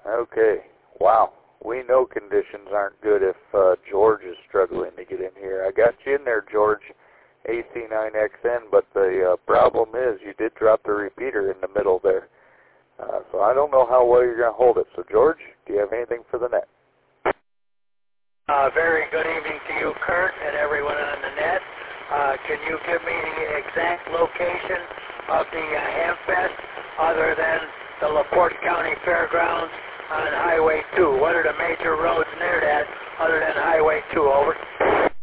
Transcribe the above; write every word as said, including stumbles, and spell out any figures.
Okay. Wow. We know conditions aren't good if uh, George is struggling to get in here. I got you in there, George, A C nine X N, but the uh, problem is you did drop the repeater in the middle there. Uh, so I don't know how well you're going to hold it. So, George, do you have anything for the net? Uh, very good evening to you, Kurt, and everyone on the net. Uh, can you give me the exact location of the uh, Hamfest other than the LaPorte County Fairgrounds on Highway two? What are the major roads near that other than Highway two? Over.